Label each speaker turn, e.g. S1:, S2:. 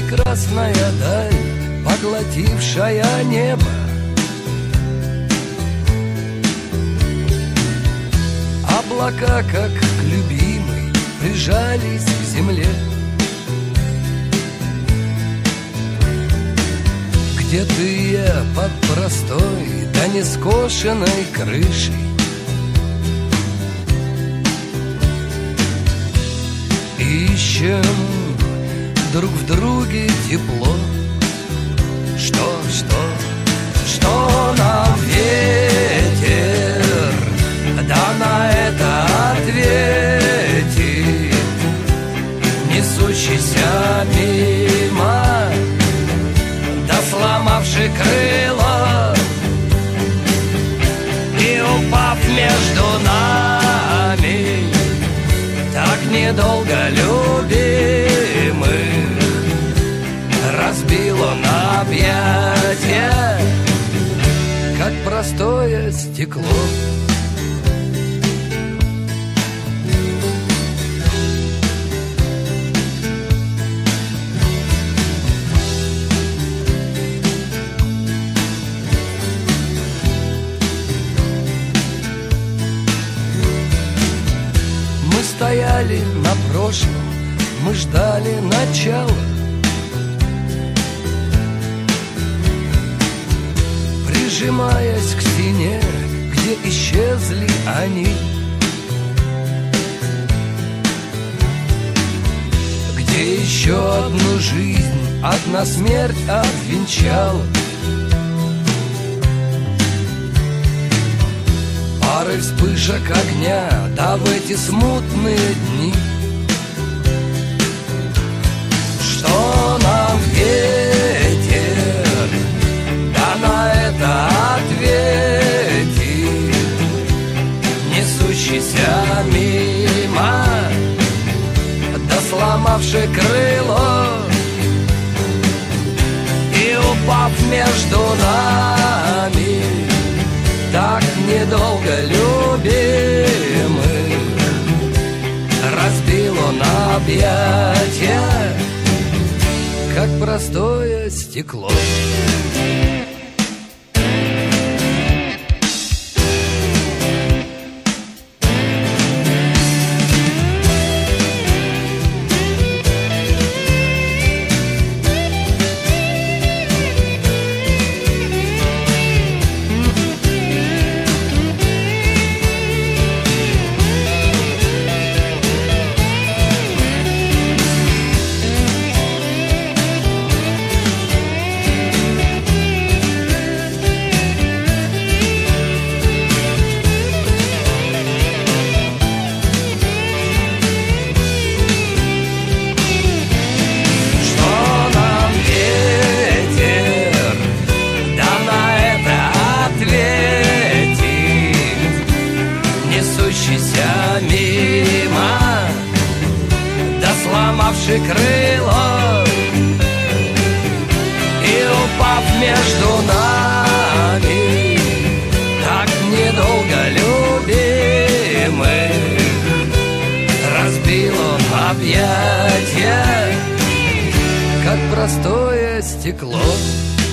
S1: Прекрасная даль, поглотившая небо. Облака, как к любимой, прижались к земле. Где ты я под простой, да не скошенной крышей? Ищем друг в друге тепло. Что нам ветер, да на это ответит, несущийся мимо, да сломавший крыло, и упав между нами, так недолго любимых, разбил он объятия, как простое стекло. Мы стояли на прошлом, мы ждали начала. Прижимаясь к стене, где исчезли они, где еще одну жизнь, одна смерть обвенчала. Пары вспышек огня, да в эти смутные дни. Что нам ветер, да на это ответит, несущийся мимо, да сломавший крыло, и упав между нами, так недолго любимых, разбил он объятия, как простое стекло. Мимо, да сломавший крыло, и упав между нами, так недолго любимых, разбил он объятия, как простое стекло.